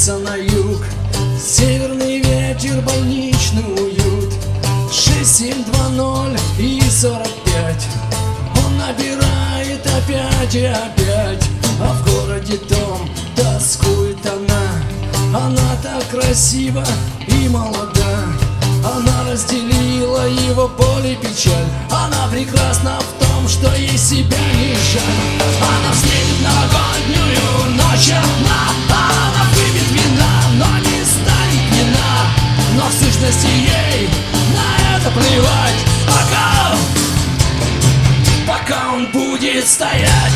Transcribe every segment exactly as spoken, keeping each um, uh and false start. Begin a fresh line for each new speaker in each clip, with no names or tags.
стремится на юг. Северный ветер, больничный уют. Шесть, семь, два, ноль и сорок пять. Он набирает опять и опять. А в городе дом тоскует она. Она так красива и молода. Она разделила его боль и печаль. Она прекрасна в том, что ей себя не жаль. Она встретит новогоднюю ночь одна. Она выпьет вина, но не станет пьяна. Но в сущности ей на это плевать. Пока, пока он будет стоять.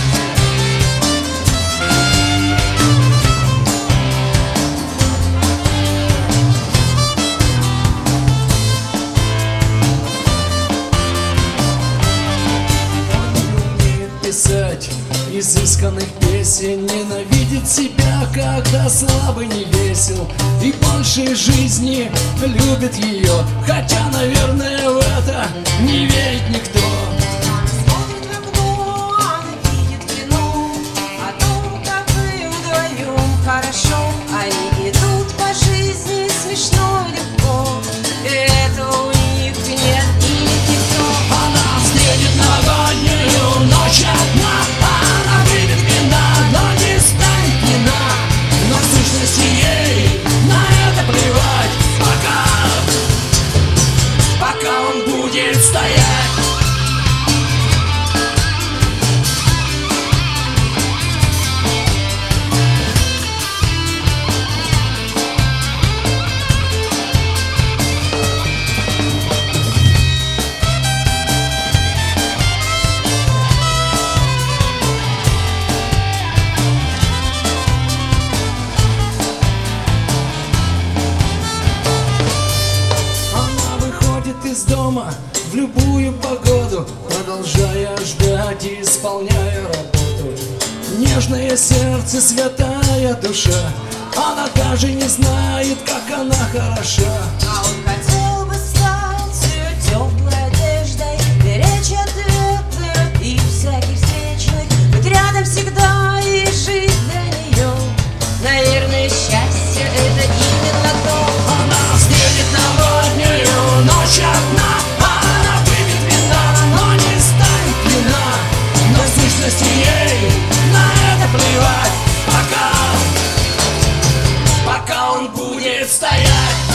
Изысканных песен, ненавидит себя, когда слабый не весел, и больше жизни любит ее, хотя, наверное, в это не верит никто.
Смотрит в окно, она видит кино о том, как им вдвоем хорошо. Они идут по жизни смешно и легко, и этого у них нет и никто.
Она встретит новогоднюю ночь одна. Ей на это плевать. Пока, пока он будет стоять. Из дома в любую погоду, продолжая ждать и исполняя работу. Нежное сердце, святая душа, она даже не знает, как она хороша.
А он хотел бы стать ее теплой одеждой, беречь от ветра и всяких встречных, быть рядом всегда и жить для нее. Наверное, счастье — это именно то.
Она встретит новогоднюю ночь одна. Она выпьет вина, но не станет пьяна. Но в сущности ей на это плевать. Пока, пока он будет стоять.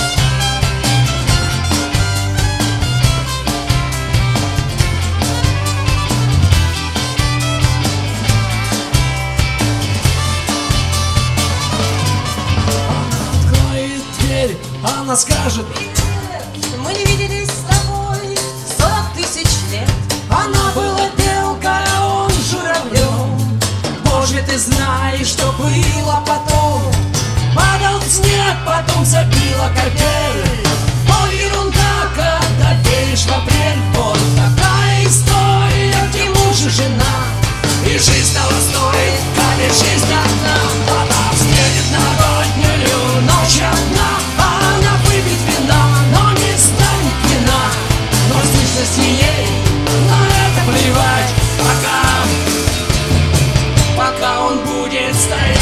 Она скажет:
мы не виделись с тобой сорок тысяч лет.
она была белкой, а он журавлем. Боже, ты знаешь, что было потом. Падал снег, потом забила капель. О, ерунда, когда веришь в апрель. Вот такая история, где муж и жена, и жизнь того стоит, как и жизнь одна. Она встретит новогоднюю ночь одна. Она выпьет вина, но не станет пьяна. Но в сущности ей на это плевать. Пока, пока он будет стоять.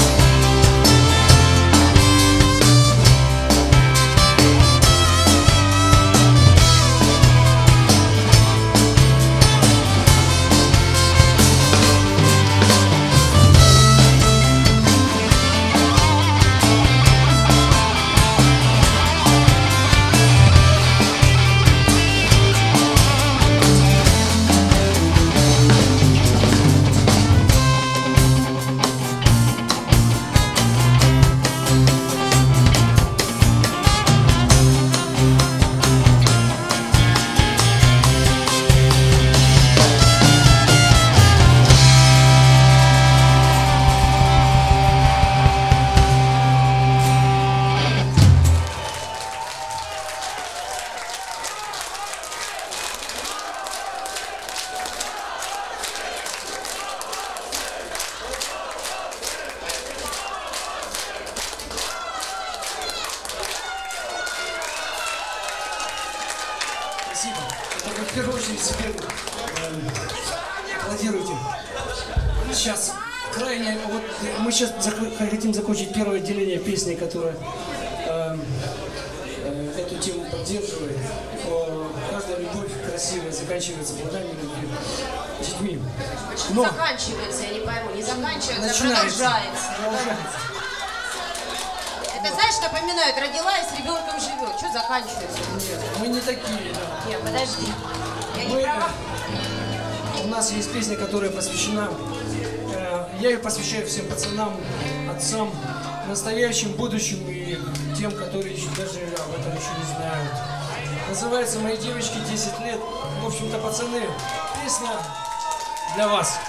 Спасибо. Это вы в первую очередь себе э, аплодируйте. Сейчас
крайне, вот мы сейчас зак- хотим закончить первое отделение песни, которая э, э, эту тему поддерживает. Э, каждая любовь красивая заканчивается плодами любви, детьми.
Почему
Но
заканчивается, я не пойму. Не заканчивается, а
начинается.
продолжается.
Продолжается.
Это, знаешь, напоминает, родила и с ребенком живет. Что заканчивается?
Нет, мы не такие, да.
Нет, подожди. Я не
Мы,
права.
э, у нас есть песня, которая посвящена, э, я ее посвящаю всем пацанам, отцам, настоящим, будущим и тем, которые еще даже об этом еще не знают. Называется «Моей девочке десять лет». В общем-то, пацаны, песня для вас.